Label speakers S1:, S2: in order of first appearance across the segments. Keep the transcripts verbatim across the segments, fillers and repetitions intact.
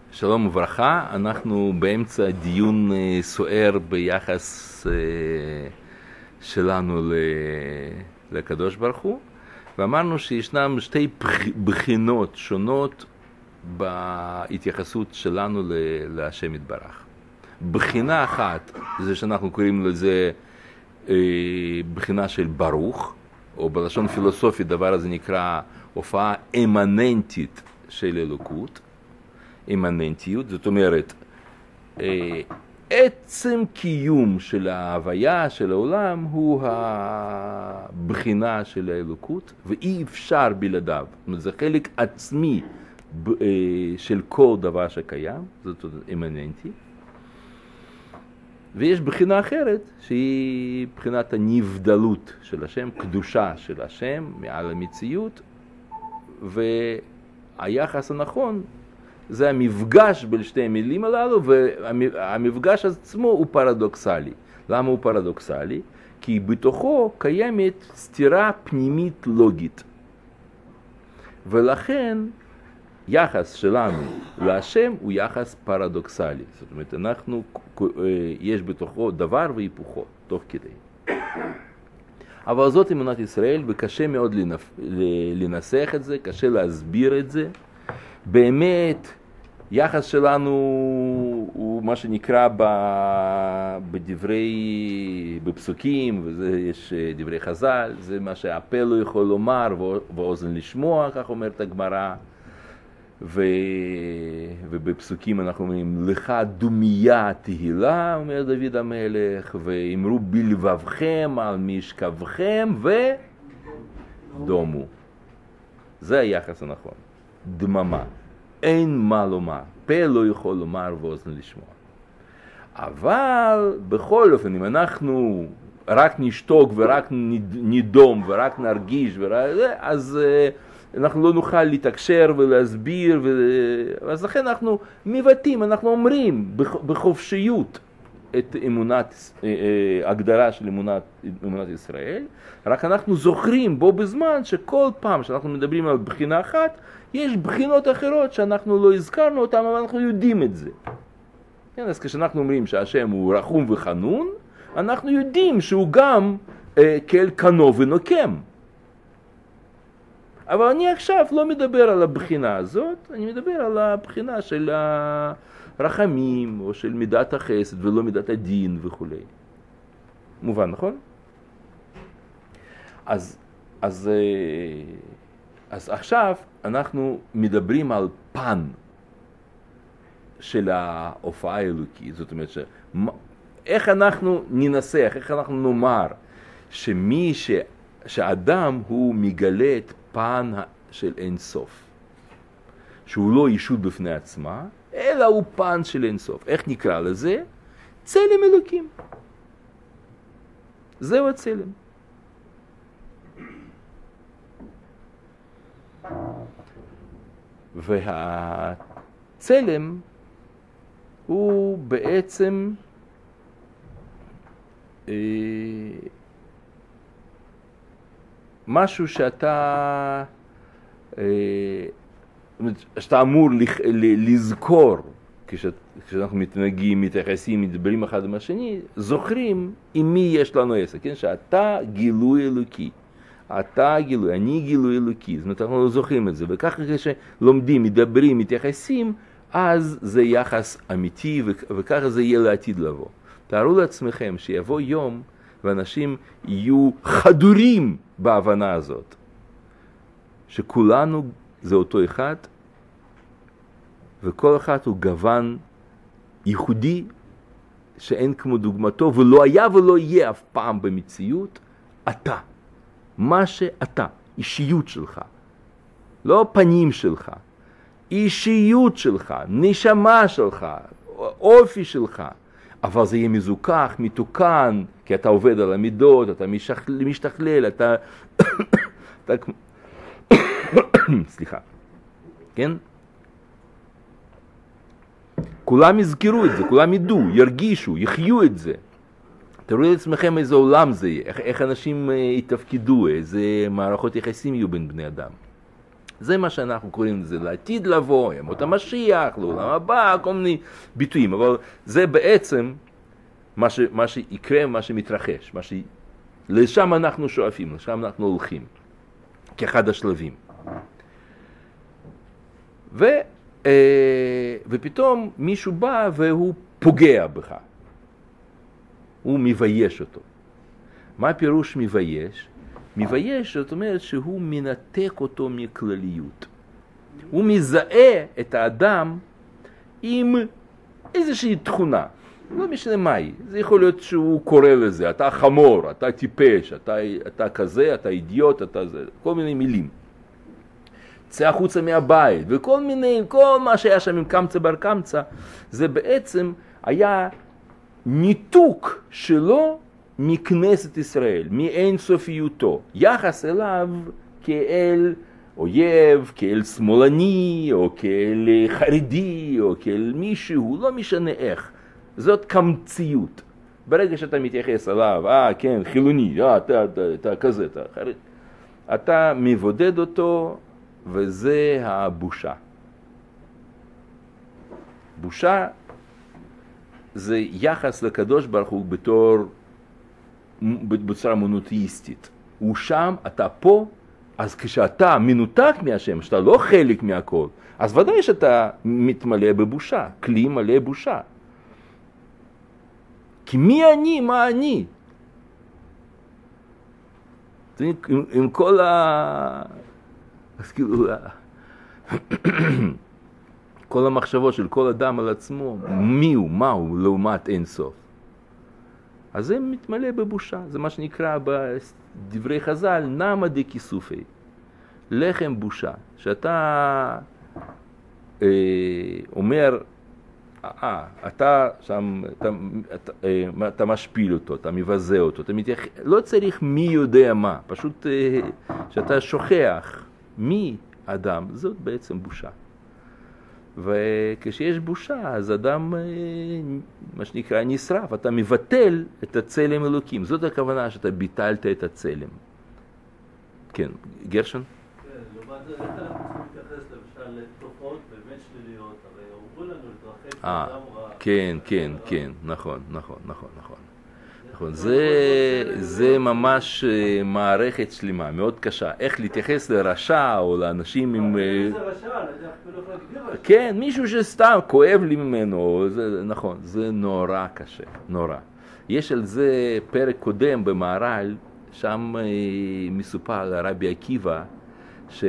S1: שלום וברכה, אנחנו באמצע דיון סוער ביחס שלנו לקדוש ברוך הוא, ואמרנו שישנם שתי בחינות שונות בהתייחסות שלנו להשם יתברך. בחינה אחת זה שאנחנו קוראים לזה בחינה של ברוך, או בלשון פילוסופית דבר הזה נקרא הופעה אמננטית של אלוקות. אימננטיות, זאת אומרת, עצם קיום של ההוויה של העולם הוא הבחינה של האלוקות, ואי אפשר בלעדיו. זאת אומרת, זה חלק עצמי של כל דבר שקיים, זאת אומרת, אימננטי. ויש בחינה אחרת, שהיא בחינת הנבדלות של השם, קדושה של השם מעל המציאות, והיחס הנכון, זה המפגש בין שתי המילים הללו, והמפגש עצמו הוא פרדוקסלי. למה הוא פרדוקסלי? כי בתוכו קיימת סתירה פנימית לוגית. ולכן יחס שלנו להשם הוא יחס פרדוקסלי. זאת אומרת, אנחנו, יש בתוכו דבר והיפוכו, תוך כדי. אבל זאת אמונת ישראל, וקשה מאוד לנסח את זה, קשה להסביר את זה. באמת, יחס שלנו הוא מה שנקרא בדברי, בפסוקים, וזה יש דברי חז"ל, זה מה שהפה לא יכול לומר ואוזן לשמוע, כך אומרת הגמרא. ו... ובפסוקים אנחנו אומרים, לך דומיה תהילה, אומר דוד המלך, ואמרו בלבבכם על משכבכם ודומו. זה היחס הנכון. דממה. אין מה לומר. פה לא יכול לומר ואוזן לשמוע. אבל בכל אופן, אם אנחנו רק נשתוק ורק נדום ורק נרגיש, ורק, אז אנחנו לא נוכל להתקשר ולהסביר, ו... אז לכן אנחנו מבטאים, אנחנו אומרים בחופשיות את אמונת, הגדרה של אמונת, אמונת ישראל, רק אנחנו זוכרים בו בזמן שכל פעם שאנחנו מדברים על בחינה אחת, יש בחינות אחרות שאנחנו לא הזכרנו אותן, אבל אנחנו יודעים את זה. כן, אז כשאנחנו אומרים שהשם הוא רחום וחנון, אנחנו יודעים שהוא גם אה, כאל קנו ונוקם. אבל אני עכשיו לא מדבר על הבחינה הזאת, אני מדבר על הבחינה של הרחמים, או של מידת החסד ולא מידת הדין וכו'. מובן, נכון? אז, אז, אז עכשיו אנחנו מדברים על פן של ההופעה האלוקית. זאת אומרת, ש... איך אנחנו ננסח, איך אנחנו נאמר שמי ש... שאדם הוא מגלה את פן של אין סוף, שהוא לא ישות בפני עצמה, אלא הוא פן של אין סוף. איך נקרא לזה? צלם אלוקים. זהו הצלם. והצלם הוא בעצם אה, משהו שאתה אה, שאתה אמור לח, ל, לזכור כשאת, כשאנחנו מתנהגים, מתייחסים, מדברים אחד עם השני, זוכרים עם מי יש לנו עסק, כן? שאתה גילוי אלוקי. אתה גילוי, אני גילוי אלוקי. זאת אומרת, אנחנו לא זוכרים את זה. וככה כשלומדים, מדברים, מתייחסים, אז זה יחס אמיתי, וככה זה יהיה לעתיד לבוא. תארו לעצמכם שיבוא יום ואנשים יהיו חדורים בהבנה הזאת, שכולנו זה אותו אחד, וכל אחד הוא גוון ייחודי שאין כמו דוגמתו, ולא היה ולא יהיה אף פעם במציאות. אתה, מה שאתה, אישיות שלך, לא פנים שלך, אישיות שלך, נשמה שלך, אופי שלך, אבל זה יהיה מזוכח, מתוקן, כי אתה עובד על המידות, אתה משתכלל, אתה... אתה... סליחה. כן? כולם יזכרו את זה, כולם ידעו, ירגישו, יחיו את זה. תראו לעצמכם איזה עולם זה יהיה, איך, איך אנשים יתפקדו, איזה מערכות יחסים יהיו בין בני אדם. זה מה שאנחנו קוראים לזה, לעתיד לבוא, ימות המשיח, לעולם הבא, כל מיני ביטויים, אבל זה בעצם מה, ש, מה שיקרה, מה שמתרחש, מה ש... לשם אנחנו שואפים, לשם אנחנו הולכים, כאחד השלבים. ו, אה, ופתאום מישהו בא והוא פוגע בך, הוא מבייש אותו. מה הפירוש מבייש? מבייש, זאת אומרת שהוא מנתק אותו מכלליות. הוא מזהה את האדם עם איזושהי תכונה, לא משנה מה היא. זה יכול להיות שהוא קורא לזה, אתה חמור, אתה טיפש, אתה, אתה כזה, אתה אידיוט, אתה זה, כל מיני מילים. צא החוצה מהבית, וכל מיני, כל מה שהיה שם עם קמצא בר קמצא, זה בעצם היה ניתוק שלו מכנסת ישראל, מאין סופיותו, יחס אליו כאל אויב, כאל שמאלני, או כאל חרדי, או כאל מישהו, לא משנה איך. זאת קמציות. ברגע שאתה מתייחס אליו, אה כן, חילוני, אה, אתה, אתה, אתה כזה, אתה חרדי, אתה מבודד אותו, וזה הבושה. בושה זה יחס לקדוש ברוך הוא בתור, בצורה מונותאיסטית. הוא שם, אתה פה, אז כשאתה מנותק מהשם, שאתה לא חלק מהכל, אז ודאי שאתה מתמלא בבושה, כלי מלא בושה. כי מי אני, מה אני? עם, עם כל ה... אז כאילו... כל המחשבות של כל אדם על עצמו, מי הוא, מה הוא, לעומת אין סוף. אז זה מתמלא בבושה, זה מה שנקרא בדברי חז"ל, נמא דכיסופי, לחם בושה, שאתה אה, אומר, אה, אתה שם, אתה, אתה, אה, אתה משפיל אותו, אתה מבזה אותו, אתה מתייח... לא צריך מי יודע מה, פשוט אה, שאתה שוכח מי אדם, זאת בעצם בושה. וכשיש בושה, אז אדם, מה שנקרא, נשרף, אתה מבטל את הצלם אלוקים. זאת הכוונה שאתה ביטלת את הצלם. כן, גרשון?
S2: כן, לעומת זה, איך אנחנו צריכים להתייחס למשל לתופעות באמת שליליות, הרי אמרו לנו להתרחק מאדם רע.
S1: כן, כן, כן, נכון, נכון, נכון, נכון. זה, זה ממש מערכת שלמה, מאוד קשה. איך להתייחס לרשע או לאנשים עם...
S2: זה רשע, אני יודע, אפילו איך להגדיר רשע.
S1: כן, מישהו שסתם כואב לי ממנו, זה, נכון, זה נורא קשה, נורא. יש על זה פרק קודם במהר"ל, שם מסופר על רבי עקיבא, ש...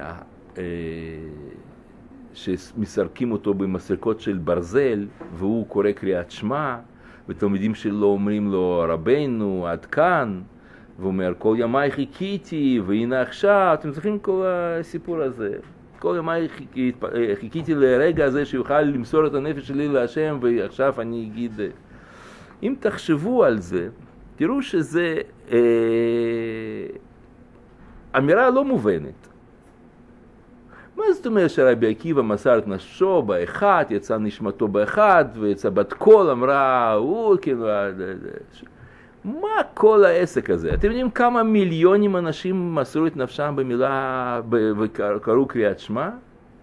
S1: שמסרקים אותו במסרקות של ברזל, והוא קורא קריאת שמע, ותלמידים שלו אומרים לו, רבנו, עד כאן, והוא אומר, כל ימי חיכיתי, והנה עכשיו, אתם זוכרים כל הסיפור הזה, כל ימי חיכיתי, חיכיתי לרגע הזה שיוכל למסור את הנפש שלי להשם, ועכשיו אני אגיד, אם תחשבו על זה, תראו שזה אה, אמירה לא מובנת. מה זאת אומרת שרבי עקיבא מסר את נפשו באחד, יצא נשמתו באחד, ויצא בת קול, אמרה, הוא כאילו... מה כל העסק הזה? אתם יודעים כמה מיליונים אנשים מסרו את נפשם במילה, וקראו קריאת שמע?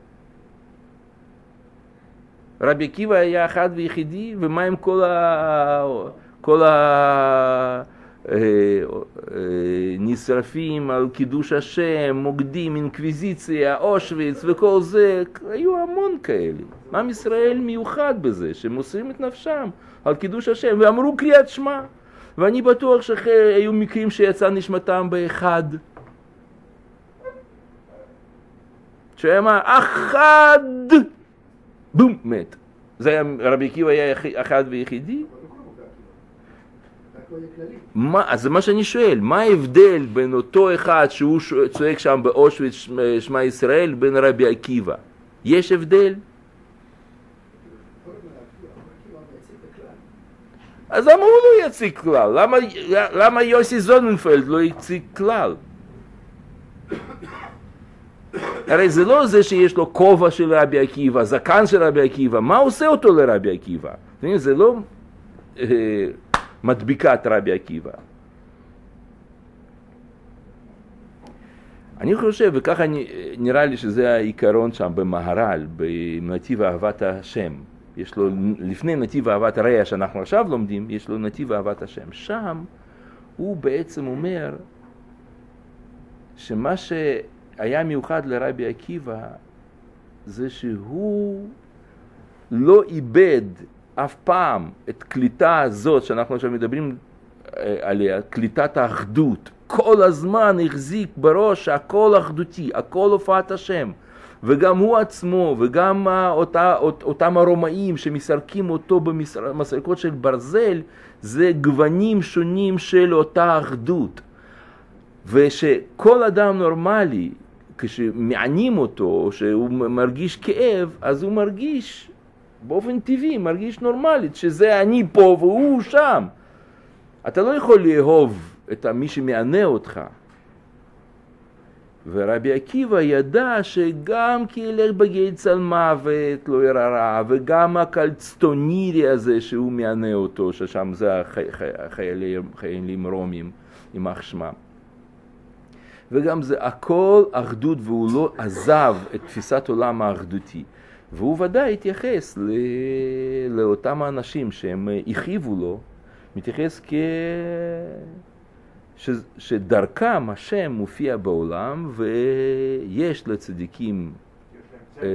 S1: רבי עקיבא היה אחד ויחידי, ומה עם כל ה... כל ה... נשרפים על קידוש השם, מוקדים, אינקוויזיציה, אושוויץ וכל זה, היו המון כאלה. עם ישראל מיוחד בזה, שמוסרים את נפשם על קידוש השם, ואמרו קריאת שמע. ואני בטוח שהיו מקרים שיצא נשמתם באחד. שאמר, אחד, בום, מת. זה היה, רבי עקיבא היה אחד ויחידי? מה, אז זה מה שאני שואל, מה ההבדל בין אותו אחד שהוא צועק שם באושוויץ שמע ישראל בין רבי עקיבא? יש הבדל? אז למה הוא לא יציג כלל? למה, למה יוסי זוננפלד לא יציג כלל? הרי זה לא זה שיש לו כובע של רבי עקיבא, זקן של רבי עקיבא, מה עושה אותו לרבי עקיבא? זה לא... מדביקת רבי עקיבא. אני חושב, וככה נראה לי שזה העיקרון שם במהר"ל, בנתיב אהבת השם. יש לו, לפני נתיב אהבת הרע שאנחנו עכשיו לומדים, יש לו נתיב אהבת השם. שם הוא בעצם אומר שמה שהיה מיוחד לרבי עקיבא זה שהוא לא איבד אף פעם את קליטה הזאת שאנחנו עכשיו מדברים עליה, קליטת האחדות. כל הזמן החזיק בראש שהכל אחדותי, הכל הופעת השם. וגם הוא עצמו, וגם אותה, אותם הרומאים שמסרקים אותו במסרקות של ברזל, זה גוונים שונים של אותה אחדות. ושכל אדם נורמלי, כשמענים אותו, שהוא מרגיש כאב, אז הוא מרגיש באופן טבעי, מרגיש נורמלית, שזה אני פה והוא שם. אתה לא יכול לאהוב את מי שמענה אותך. ורבי עקיבא ידע שגם כי ילך בגיא צל מוות לא ירא רע, וגם הקלצטונירי הזה שהוא מענה אותו, ששם זה החיילים רומים, יימח שמם. וגם זה הכל אחדות, והוא לא עזב את תפיסת עולם האחדותי. והוא ודאי התייחס ל... לאותם האנשים שהם הכיבו לו, מתייחס כ... ש... שדרכם השם מופיע בעולם, ויש לצדיקים, אה...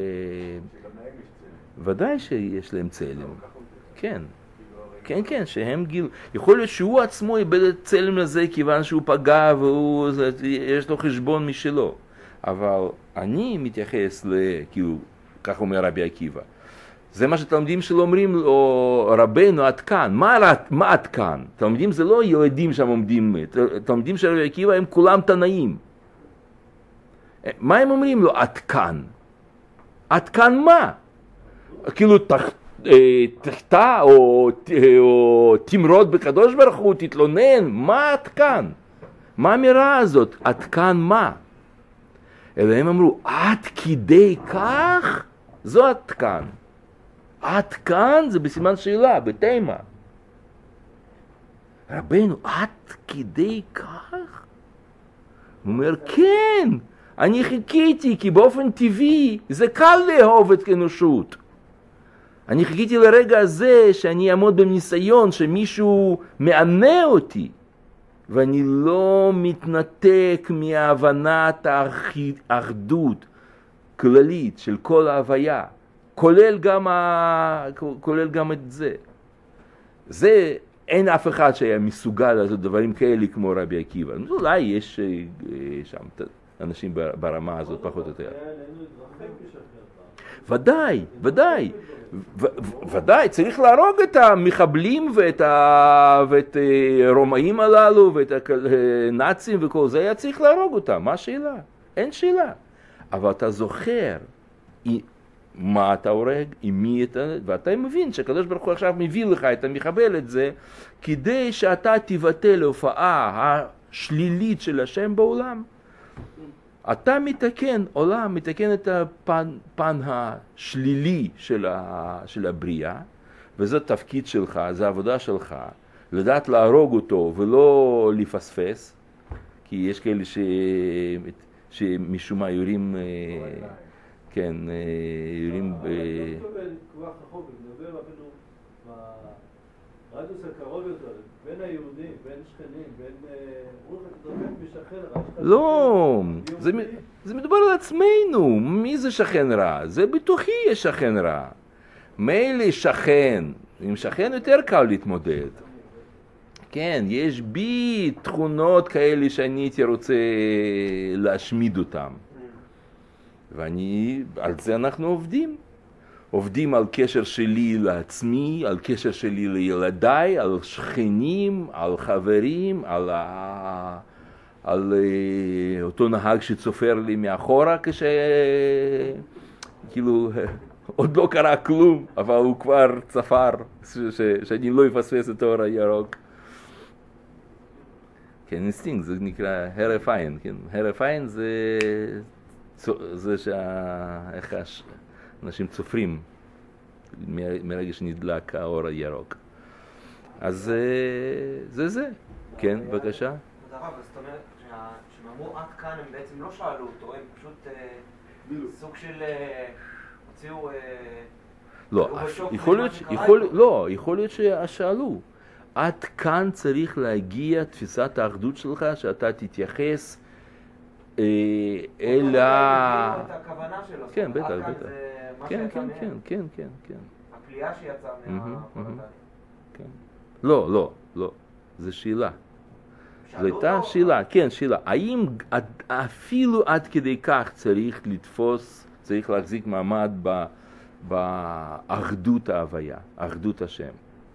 S1: ודאי שיש להם צלם, כן, כן, כן, שהם גיל, יכול להיות שהוא עצמו איבד את צלם לזה כיוון שהוא פגע ויש לו חשבון משלו, אבל אני מתייחס ל... כאילו, כך אומר רבי עקיבא. זה מה שתלמידים שלו אומרים לו, רבנו עד כאן. מה, מה עד כאן? תלמידים זה לא ילדים שם עומדים, תלמידים של רבי עקיבא הם כולם תנאים. מה הם אומרים לו עד כאן? עד כאן מה? כאילו תחתה או, או תמרוד בקדוש ברוך הוא, תתלונן, מה עד כאן? מה האמירה הזאת? עד כאן מה? אלא הם אמרו, עד כדי כך? זו עד כאן. עד כאן זה בסימן שאלה, בתימה. רבנו, עד כדי כך? הוא אומר, כן, אני חיכיתי, כי באופן טבעי זה קל לאהוב את אנושות. אני חיכיתי לרגע הזה שאני אעמוד בניסיון שמישהו מענה אותי, ואני לא מתנתק מהבנת האחדות כללית של כל ההוויה, כולל גם, ה... כולל גם את זה. זה, אין אף אחד שהיה מסוגל לעשות דברים כאלה כמו רבי עקיבא. אולי יש שם אנשים ברמה הזאת פחות או יותר. ודאי, ודאי. ודאי, צריך להרוג את המחבלים ואת, ה... ואת הרומאים הללו ואת הנאצים וכל זה, היה צריך להרוג אותם, מה השאלה? אין שאלה. אבל אתה זוכר מה אתה הורג, עם מי אתה, ואתה מבין שהקדוש ברוך הוא עכשיו מביא לך את המחבל את זה, כדי שאתה תבטא להופעה השלילית של השם בעולם. אתה מתקן עולם, מתקן את הפן, פן השלילי של, ה, של הבריאה, וזה תפקיד שלך, זה עבודה שלך, לדעת להרוג אותו ולא לפספס, כי יש כאלה ש... שמשום מה יורים, כן, יורים ב...
S2: אני לא מדבר כוח רחוק, אני מדבר אפילו ברדיוס הקרוב יותר, בין היהודים, בין שכנים, בין... בין משכן רע.
S1: לא, זה מדובר על עצמנו, מי זה שכן רע? זה בתוכי יש שכן רע. מילא שכן, עם שכן יותר קל להתמודד. כן, יש בי תכונות כאלה שאני הייתי רוצה להשמיד אותם. ואני, על זה אנחנו עובדים. עובדים על קשר שלי לעצמי, על קשר שלי לילדיי, על שכנים, על חברים, על, ה... על אותו נהג שצופר לי מאחורה כש... כאילו, עוד לא קרה כלום, אבל הוא כבר צפר, ש... ש... שאני לא אפספס את האור הירוק. כן, אינסטינקט, זה נקרא הרף עין, כן? הרף עין זה, זה איך אנשים צופרים מרגע שנדלק האור הירוק. אז זה זה, כן, בבקשה.
S3: הרב, זאת אומרת, אמרו עד כאן, הם בעצם לא שאלו אותו, הם פשוט סוג של הוציאו...
S1: לא, יכול להיות, יכול, לא, יכול להיות ששאלו. עד כאן צריך להגיע תפיסת האחדות שלך, שאתה תתייחס אל ה...
S3: את הכוונה שלו.
S1: כן, בטח, בטח. כן,
S3: כן,
S1: כן, כן, כן, כן.
S3: הפליאה שיצאה מהפרלטניה.
S1: כן. לא, לא, לא. זו שאלה. זו הייתה שאלה, כן, שאלה. האם אפילו עד כדי כך צריך לתפוס, צריך להחזיק מעמד באחדות ההוויה, אחדות השם?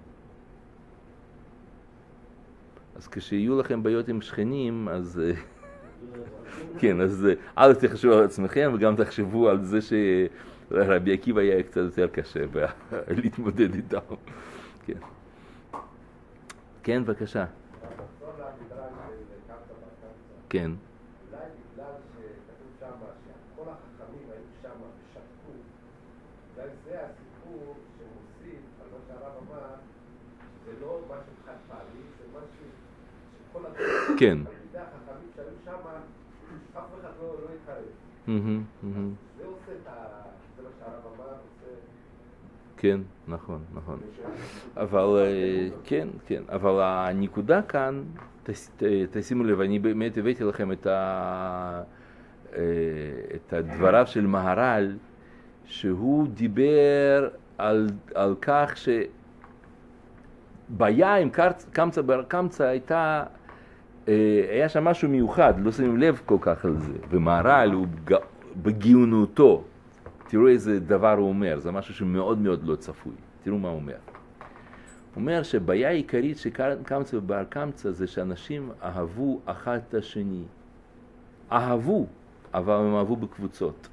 S1: אז כשיהיו לכם בעיות עם שכנים, אז... כן, אז אל תחשבו על עצמכם וגם תחשבו על זה שרבי עקיבא היה קצת יותר קשה להתמודד איתם. כן. כן, בבקשה. כן.
S4: אולי בגלל שכתוב שם שכל החכמים היו שם ושתקו, אולי זה הסיפור שמוסיף על מה שהרב אמר, שזה לא משהו חד פעמי, זה משהו שכל הדברים,
S1: כן.
S4: על ידי החכמים שהיו שם, אף אחד לא התחרב. זה עושה את ה... זה מה שהרב אמר, עושה...
S1: כן, נכון, נכון. אבל, כן, כן, אבל הנקודה כאן, תשימו לב, אני באמת הבאתי לכם את, ה, את הדבריו של מהר"ל, שהוא דיבר על, על כך שבעיה עם קמצא בר קמצא הייתה, היה שם משהו מיוחד, לא שמים לב כל כך על זה, ומהר"ל הוא בגאונותו, תראו איזה דבר הוא אומר, זה משהו שמאוד מאוד לא צפוי, תראו מה הוא אומר. הוא אומר שבעיה העיקרית של קמצא ובר קמצא זה שאנשים אהבו אחד את השני. אהבו, אבל הם אהבו בקבוצות.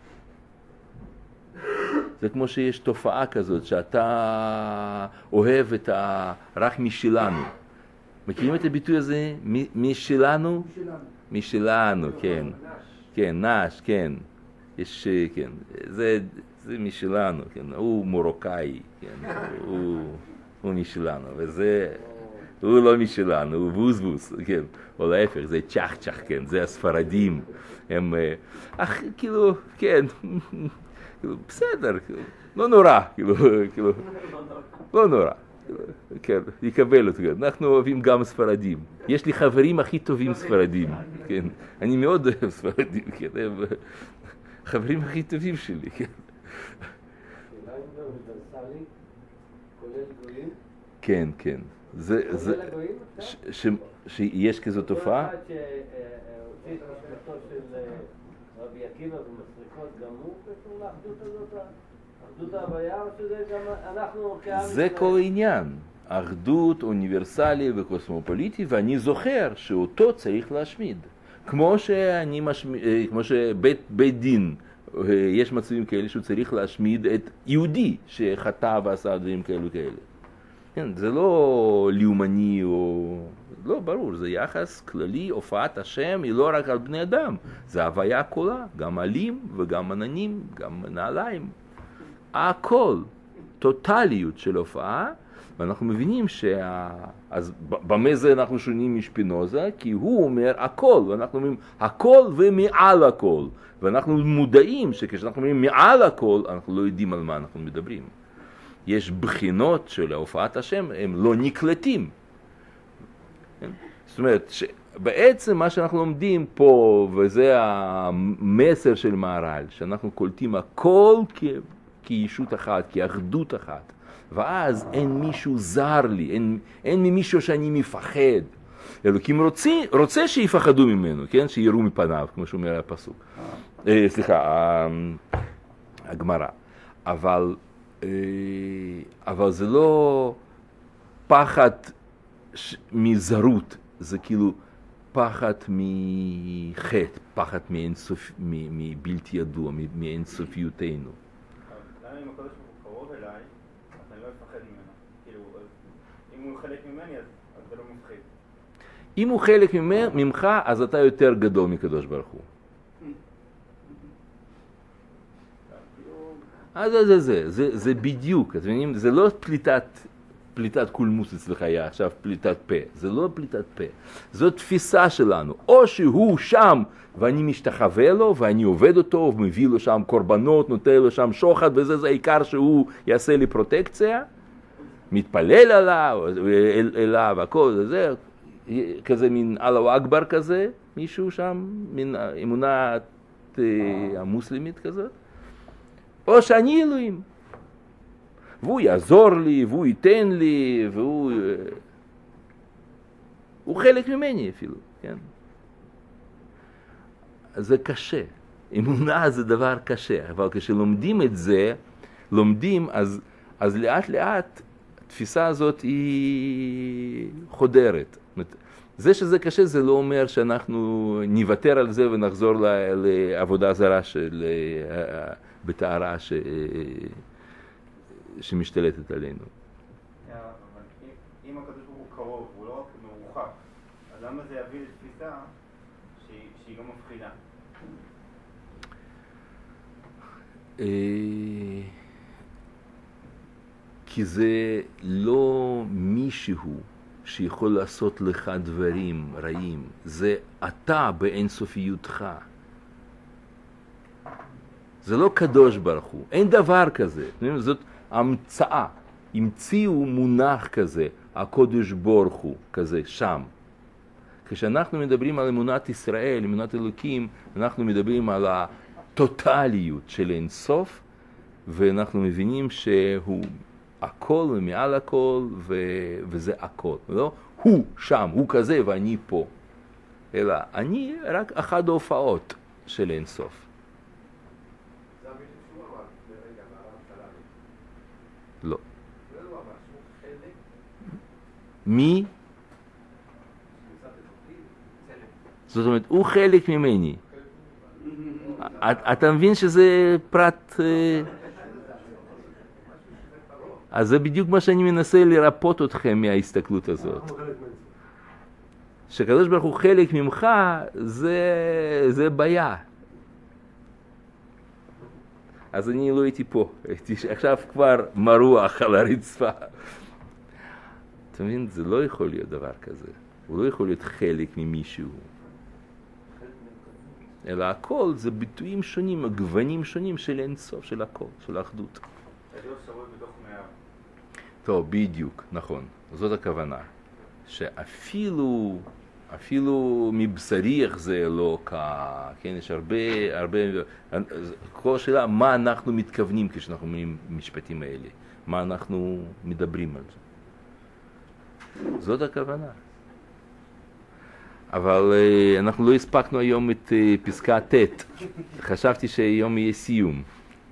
S1: זה כמו שיש תופעה כזאת, שאתה אוהב את ה... רק משלנו. מכירים את הביטוי הזה? משלנו? משלנו, כן. כן, נש, כן. יש, כן. זה, זה משלנו, כן. הוא מרוקאי, כן. הוא... הוא משלנו, וזה, הוא לא משלנו, הוא בוזבוס, כן, או להפך, זה צ'ח צ'ח, כן, זה הספרדים, הם, אך, כאילו, כן, כאילו, בסדר, כאילו, לא נורא, כאילו, כאילו, לא נורא, כן, יקבל אותו, כן, אנחנו אוהבים גם ספרדים, יש לי חברים הכי טובים ספרדים, כן, אני מאוד אוהב ספרדים, כן, הם חברים הכי טובים שלי, כן. כן, כן. זה, זה, ש, ש, שיש כזו תופעה?
S2: כל אחד שהוציא את משפטו של רבי עקיבא ומסריקות, גם הוא קשור לאחדות הזאת, אחדות ההוויה, או שזה גם אנחנו כעם ישראל?
S1: זה כל עניין. אחדות אוניברסלי וקוסמופוליטי, ואני זוכר שאותו צריך להשמיד. כמו שאני משמיד, כמו שבית בית דין, יש מצבים כאלה שהוא צריך להשמיד את יהודי שחטא ועשה דברים כאלו כאלה. כן, זה לא לאומני או... לא, ברור, זה יחס כללי, הופעת השם היא לא רק על בני אדם, זה הוויה כולה, גם עלים וגם עננים, גם נעליים. הכל, טוטליות של הופעה, ואנחנו מבינים שה... אז במה זה אנחנו שונים משפינוזה? כי הוא אומר הכל, ואנחנו אומרים הכל ומעל הכל. ואנחנו מודעים שכשאנחנו אומרים מעל הכל, אנחנו לא יודעים על מה אנחנו מדברים. יש בחינות של הופעת השם, הם לא נקלטים. זאת אומרת, בעצם מה שאנחנו לומדים פה, וזה המסר של מהר"ל, שאנחנו קולטים הכל כישות אחת, כאחדות אחת. ואז אין מישהו זר לי, אין, אין מישהו שאני מפחד. אלוקים רוצה, רוצה שיפחדו ממנו, כן? שיראו מפניו, כמו שאומר הפסוק. אה, סליחה, הגמרא. אבל, אה, אבל זה לא פחד ש... מזרות, זה כאילו פחד מחטא, פחד מאינסופ... מבלתי ידוע, מאינסופיותנו.
S5: למה אם הקדוש ברוך הוא קרוב אליי, אז אני לא אפחד ממנו? כאילו, אם הוא חלק ממני, אז זה לא מפחיד.
S1: אם הוא חלק ממך, אז אתה יותר גדול מקדוש ברוך הוא. אז זה זה, זה, זה בדיוק, זה לא פליטת פליטת קולמוס אצלך היה עכשיו פליטת פה. זה לא פליטת פה. זו תפיסה שלנו. או שהוא שם ואני משתחווה לו ואני עובד אותו ומביא לו שם קורבנות, נותן לו שם שוחד וזה זה העיקר שהוא יעשה לי פרוטקציה. מתפלל עליו, אל, אליו, הכל, זה, כזה מין אללהו אכבר כזה, מישהו שם, מין אמונה המוסלמית כזאת. או שאני אלוהים. והוא יעזור לי, והוא ייתן לי, והוא... הוא חלק ממני אפילו, כן? זה קשה. אמונה זה דבר קשה, אבל כשלומדים את זה, לומדים, אז, אז לאט לאט התפיסה הזאת היא חודרת. זה שזה קשה זה לא אומר שאנחנו נוותר על זה ונחזור לעבודה זרה של בטהרה ש... שמשתלטת עלינו.
S5: אבל אם הקדוש ברוך הוא קרוב, הוא לא רק מרוחק, אז למה זה יביא לתפיסה שהיא גם מבחינה?
S1: כי זה לא מישהו שיכול לעשות לך דברים רעים, זה אתה באינסופיותך. זה לא קדוש ברוך הוא, אין דבר כזה. זאת המצאה, המציאו מונח כזה, הקודש ברוך הוא, כזה, שם. כשאנחנו מדברים על אמונת ישראל, אמונת אלוקים, אנחנו מדברים על הטוטליות של אינסוף, ואנחנו מבינים שהוא הכל ומעל הכל, ו- וזה הכל. לא? הוא שם, הוא כזה ואני פה. אלא אני רק אחת ההופעות של אינסוף.
S4: זה המילים שהוא אמר, ברגע, בערב שלנו.
S1: לא.
S4: זה לא אמר, שהוא חלק.
S1: מי? זאת אומרת, הוא חלק ממני. אתה מבין שזה פרט... אז זה בדיוק מה שאני מנסה לרפות אתכם מההסתכלות הזאת. שקדוש ברוך הוא חלק ממך, זה, זה בעיה. אז אני לא הייתי פה, הייתי עכשיו כבר מרוח על הרצפה. אתה מבין, זה לא יכול להיות דבר כזה. הוא לא יכול להיות חלק ממישהו. אלא הכל זה ביטויים שונים, גוונים שונים של אינסוף, של הכל, של האחדות. טוב, בדיוק, נכון. זאת הכוונה. שאפילו, אפילו מבשרי איך זה לא כ... כן, יש הרבה, הרבה... כל השאלה, מה אנחנו מתכוונים כשאנחנו אומרים משפטים האלה? מה אנחנו מדברים על זה? זאת הכוונה. אבל אנחנו לא הספקנו היום את פסקה ט'. חשבתי שהיום יהיה סיום.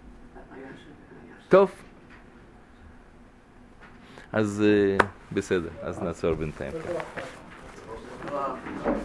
S1: טוב. אז בסדר, אז נעצור בינתיים.